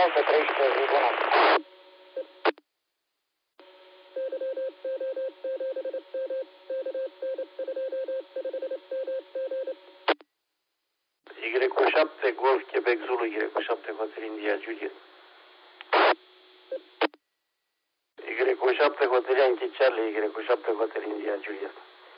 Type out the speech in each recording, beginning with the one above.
bună, să trăiești, zi bună. Y7 Golf Quebec Zulu, Y7 Hotel India Juliet. Y7 Hotel Yankee Charlie, Y7 Hotel India Juliet.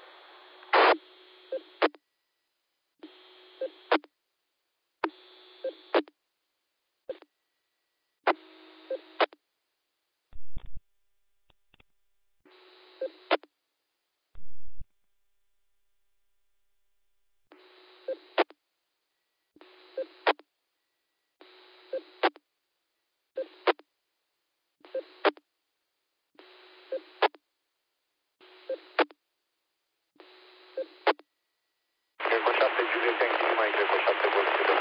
Y7 Juliet Yankee Lima, Y7 Golf Quebec.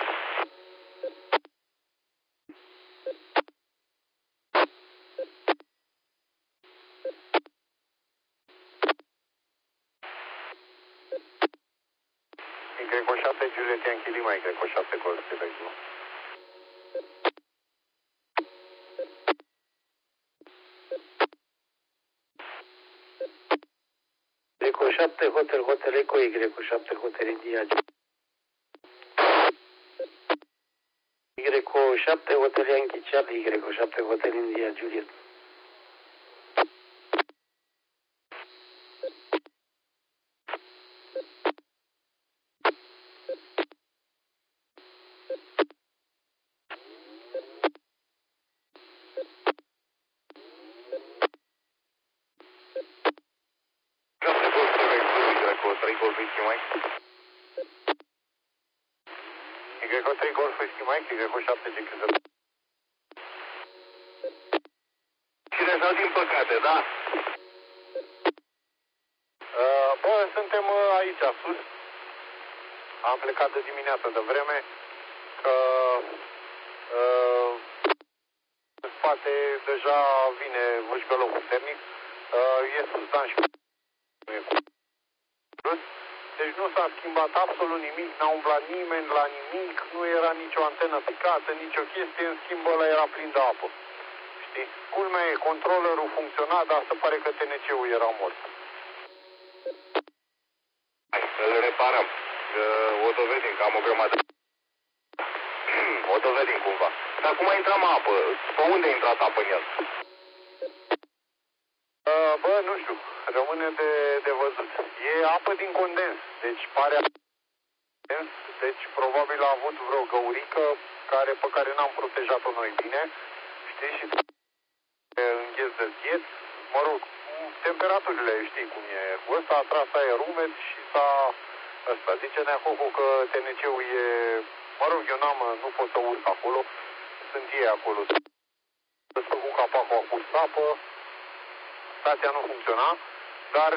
Y7 Juliet Yankee Lima, Y7 Golf Quebec Zulu. Y7 Hotel Echo, Y7 Hotel India Juliet. Y7 Hotel Yankee Charlie, Y7 Hotel India Juliet. Y3 Golf Whisky Mike, Y7 GQ0. Cine sau din păcate, da? Bă, suntem aici, sus. Am plecat de dimineață de vreme, că în spate deja vine vâșcălău puternic. E sus, Dan, și nu e cu. Deci nu s-a schimbat absolut nimic, n-a umblat nimeni la nimic, nu era nicio antenă picată, nicio chestie, în schimb ăla era plin de apă. Știi? Culmea e, controllerul funcționa, dar se pare că TNC-ul era mort. Hai să-l reparăm. O dovedim, că am o grămadă. O dovedim cumva. Dar cum a intrat apă? Pe unde a intrat apă în el? Bă, nu știu. Rămâne de văzut. E apă din condens. Deci pare condens. Deci probabil a avut vreo găurică pe care n-am protejat-o noi bine. Știi? Și îngheț de zgheț. Mă rog, temperaturile, știi cum e. Ăsta a tras aer umed și s-a... Ăsta. Zice Neahocu că TNC-ul e... Mă rog, eu nu pot să urc acolo. Sunt ei acolo. Să cu capacul a pus apă. Stația nu funcționa, dar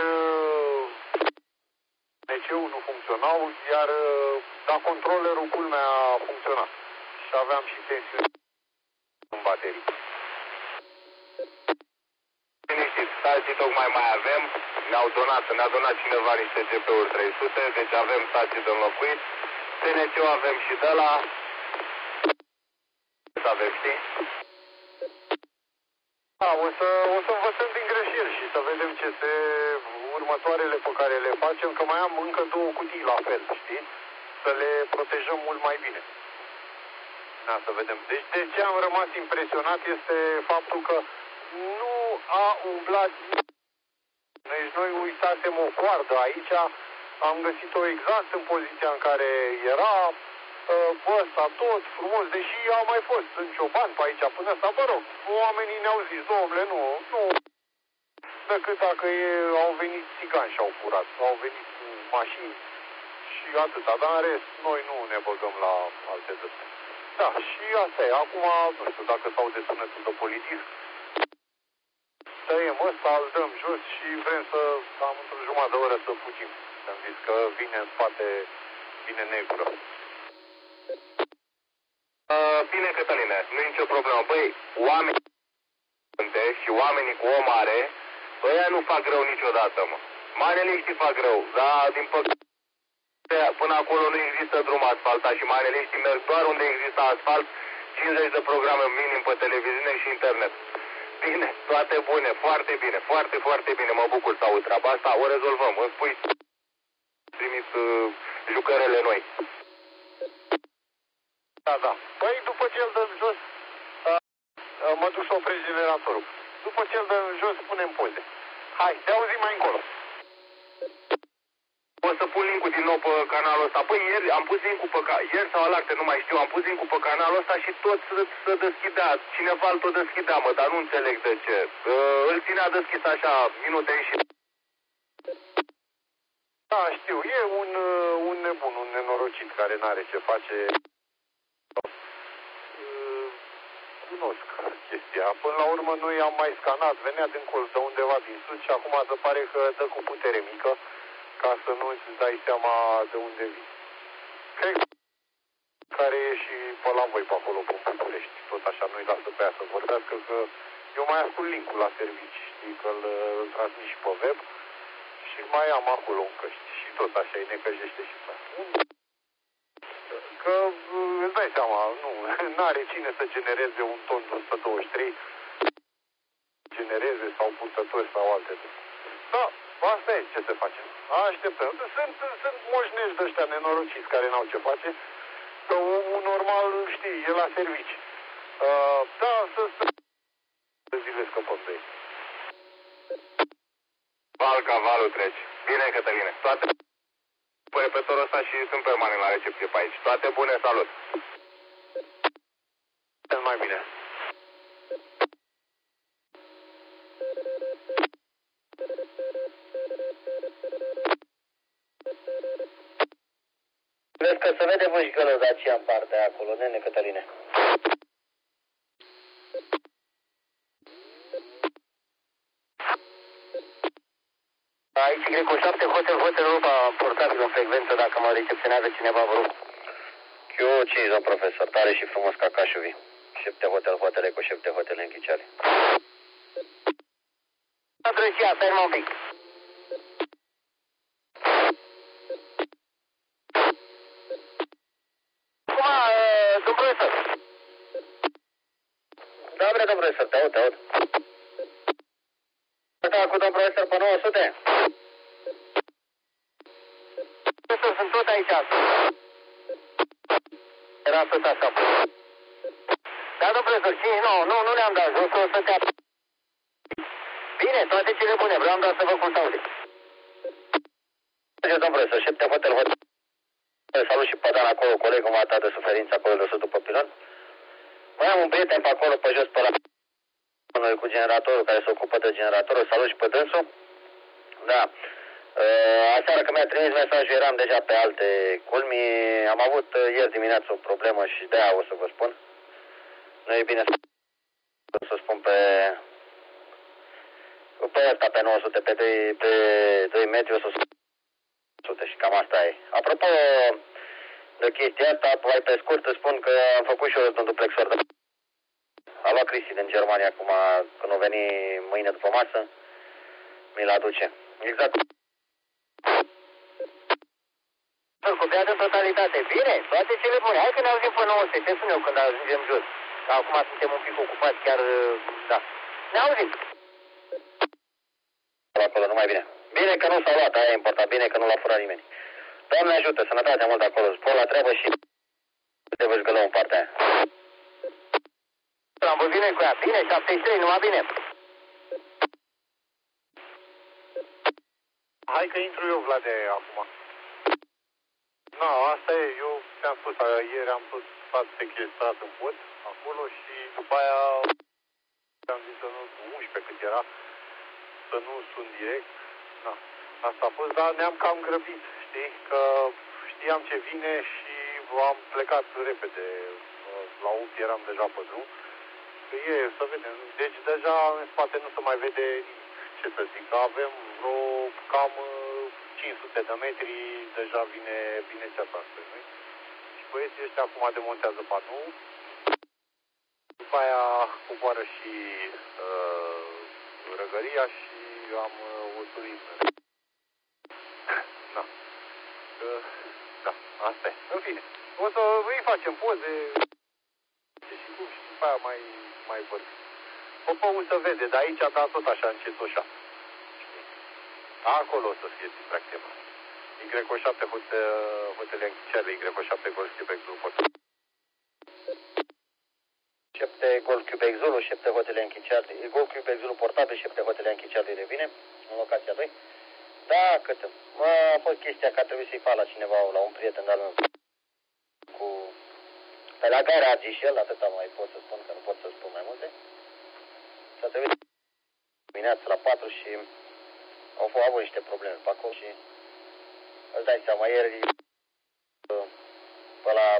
TNC-ul nu funcționau, dar controllerul culmea a funcționat. Și aveam și tensiune în baterii. Liniștit, stații tocmai mai avem. Ne-a donat cineva niște GP-uri 300, deci avem stații de înlocuit. TNC-ul avem și de la... Să avem, știi? Da, o să învățăm din greșeli și să vedem ce următoarele pe care le facem, că mai am încă 2 cutii la fel, știi? Să le protejăm mult mai bine. Da, să vedem. Deci de ce am rămas impresionat este faptul că nu a umblat. Deci noi uitasem o coardă aici, am găsit-o exact în poziția în care era. Ăsta tot frumos, deși au mai fost în cioban pe aici până ăsta, mă rog, oamenii ne-au zis, domnule, nu, decât dacă au venit țigani și au furat, au venit cu mașini și atâta, dar în rest, noi nu ne băgăm la alte dăsuri. Da, și asta e, acum, nu știu dacă s-au de sunetul de politic, tăiem ăsta, îl dăm jos și vrem să, am într-o jumătate de oră să fugim. Am zis că vine în spate, vine negură. Bine, Cătăline, nu e nicio problemă. Băi, oamenii și oamenii cu o mare, ăia nu fac rău niciodată, mă. Maneliștii fac rău, dar din păcate până acolo nu există drum asfaltat și maneliștii merg doar unde există asfalt 50 de programe minim pe televiziune și internet. Bine, toate bune, foarte bine, foarte, foarte bine. Mă bucur să aud treaba asta, o rezolvăm. Îmi spui, trimit jucărele noi. Da, da. Păi după ce îl dă jos, mă duc să opresc generatorul. După ce îl dă jos, punem poze. Hai, te auzim mai încolo. O să pun link-ul din nou pe canalul ăsta. Păi ieri am pus link-ul pe ieri sau alaltă, nu mai știu, am pus link-ul pe canalul ăsta și tot să deschidea. Cineva îl tot deschidea, mă, dar nu înțeleg de ce. Îl ținea deschis așa, minute și... Da, știu, e un nebun, un nenorocit care n-are ce face. Cunosc chestia. Până la urmă noi am mai scanat, venea din colț de undeva din sus și acum se pare că dă cu putere mică ca să nu îți dai seama de unde vii. Cred că care e și pe la voi pe acolo, pe București. Tot așa, nu-i lasă pe aia să vorbească, că eu mai ascult link-ul la servici, știi, că îl transmit și pe web și mai am acolo un căști. Și tot așa, îi necăjește și pe aia. Că îți dai seama, nu are cine să genereze un ton de 123, genereze sau purtători sau alte. Da, asta e, ce se face. Așteptăm. Sunt moșnești de ăștia nenorociți care n-au ce face, că omul normal, știi, e la servici. Da, să zile scăpăm de ei. Val ca valul treci. Bine, Cătăline. Toate pe repetorul ăsta și sunt permanent la recepție pe aici. Toate bune, salut! Cel mai bine. Vezi că se vede vâșgălă Dacia în partea acolo, nene Cătăline. Aici Greco 7, Hotel Europa, portabil în frecvență, dacă mă recepționează cineva, vă rog. Q5, domn profesor, tare și frumos ca Cașuvi. 7 Hotel Eco, 7 Hotel în Chiceare. Adresia, stai un pic. Domn profesor. Da, bre, domn profesor, te aud. Da, cu domn profesor pe 900? Profesor, sunt tot aici. Era tot așa. Da, domn profesor, 5-9, nu le-am dat jos, o să te... Bine, toate cele bune, vreau doar să vă cum s-aude. Domn profesor, 7 Hotel. Salut și pe Dan acolo, colegul m-a dat de suferință acolo de sus după pilon. Mai am un prieten pe acolo, pe jos, pe la noi cu generatorul, care se ocupă de generatorul. Salut și pe dânsul. Da. Aseară când mi-a trimis mesajul, eram deja pe alte culmi. Am avut ieri dimineață o problemă și de-aia o să vă spun. Nu e bine să spun pe ăsta, pe 900, pe 2 metri, o să spun 100 și cam asta e. Apropo de chestia asta, mai pe scurt, îți spun că am făcut și eu un duplexor de... A luat Cristi din Germania acum, când o veni mâine după masă, mi-l aduce. Exact. Copiat în totalitate. Bine, toate cele bune. Hai că ne auzim pe 900, te sun eu când ajungem jos. Acum suntem un pic ocupați, chiar, da. Ne auzim. Acolo, numai bine. Bine că nu s-a luat, aia e important. Bine că nu l-a furat nimeni. Doamne ajută, sănătate mult acolo. Spor la treabă și te văd gălău în partea aia. Am văzut bine cu ea. Bine, 73, numai bine. Hai că intru eu, Vlade, acum. Da, asta e, eu ți-am spus, ieri am tot stat sequestrat în pod, acolo și după aia am zis să nu, 11 cât era, să nu sun direct. Da, asta a fost, dar ne-am cam grăbit, știi, că știam ce vine și am plecat repede. La 8 eram deja pe drum. Să vedem, deci deja în spate nu se mai vede nimic. Ce să zic, avem vreo cam 500 de metri, deja vine ceata spre noi. Și băieții ăștia acum demontează panou. După aia coboară și răgăria și am o turism. Da. Da, asta e. În fine, o să îi facem poze și după aia mai vorbim. Popăul se vede, dar aici a dat tot așa încet ușa. Acolo o să fie distracție mare. Y7 hotele Charlie, Y7 Golf Quebec Zulu Portabil. 7 Golf Quebec Zulu, 7 hotele Charlie, Golf Quebec Zulu Portabil, 7 hotele Charlie revine în locația 2. Da, cât a fost chestia că a trebuit să-i fac la cineva, la un prieten de-al meu cu... Pe la gara Argișel, atâta mai pot să spun, că nu pot să spun mai multe. S-a trebuit dimineața la 4 și au avut niște probleme pe acolo și îți dai seama, ieri pe la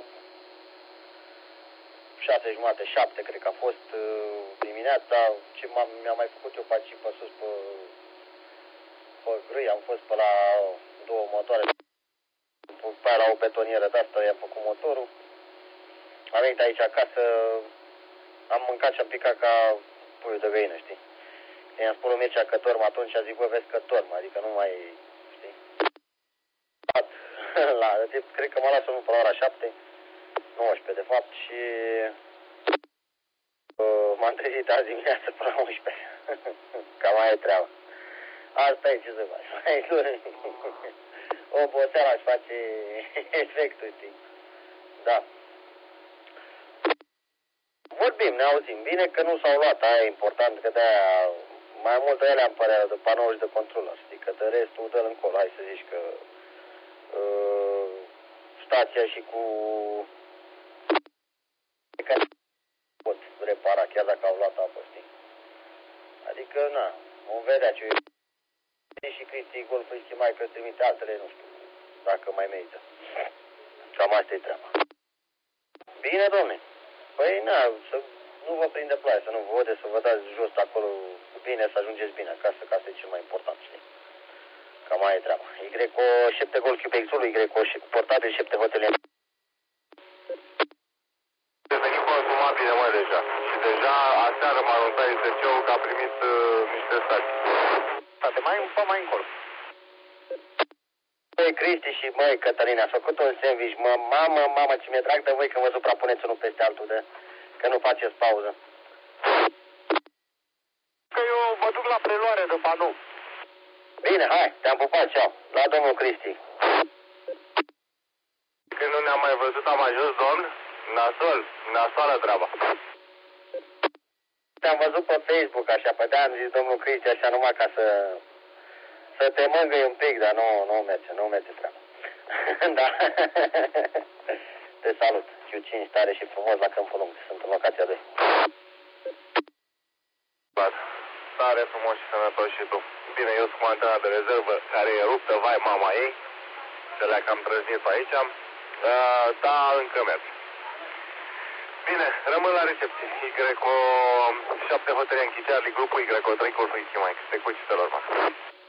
6:30, 7 cred că a fost dimineața, ce mi-a mai făcut eu pe aici pe sus pe grâi, am fost pe la 2 motoare, pe aia la o betonieră de asta, i-am făcut motorul. Am venit aici acasă, am mâncat și am picat ca puiul de găină, știi? I-am spus lui Mircea că dorm atunci, a zic, bă, vezi că dorm, adică nu mai, știi? Cred că m-a luat somnul până la ora 7, 19 de fapt, și m-am trezit azi dimineață până la 11. Cam aia e treaba. Asta e, ce să faci? Oboseala își face efectul, știi? Da. Vorbim, ne auzim. Bine că nu s-au luat, aia e important, că de-aia mai mult de ele am părea de panouri de controller, știi? Că de restul dă-l încolo, hai să zici că stația și cu că pot repara, chiar dacă au luat apă, știi? Adică, na, vom vedea ce și Cristi Golf și mai că trimite altele, nu știu, dacă mai merită. Cam asta e treaba. Bine, domne. Păi, na, să nu vă prinde ploaie, să nu vă văd, să vă dați jos acolo bine, să ajungeți bine acasă, că asta e cel mai important, știi? Cam aia e treaba. Y7 Golf Quebec Zulu, Y Portabil, 7 hotele. Devenit consumabile, mă, deja. Și deja aseară m-a anunțat ISC-ul că a primit niște stații. State, mai încolo. Băi, Cristi și măi, Cătălina, ați făcut un sandwich, mamă, ce mi-e drag de voi că vă suprapuneți unul peste altul, că nu faceți pauză. Că eu mă duc la preluare de panou. Bine, hai, te-am pupat, ceau. La domnul Cristi. Când nu ne-am mai văzut, am ajuns, domn? Nasoală treaba. Te-am văzut pe Facebook, așa, pe de-aia am zis domnul Cristi, așa, numai ca să te mângâi un pic, dar nu merge treaba. Da. Te salut. Q5 tare și frumos la Câmpul Lung. Sunt în locația 2. Tare frumos și sănătos și tu. Bine, eu sunt cu antena de rezervă care e ruptă, vai mama ei. Se le-a cam trăznit pe aici. Da, încă merg. Bine, rămân la recepție. Y7 hotele Charlie, grupul Y3 Golf X, mai pe cucitelor, mă.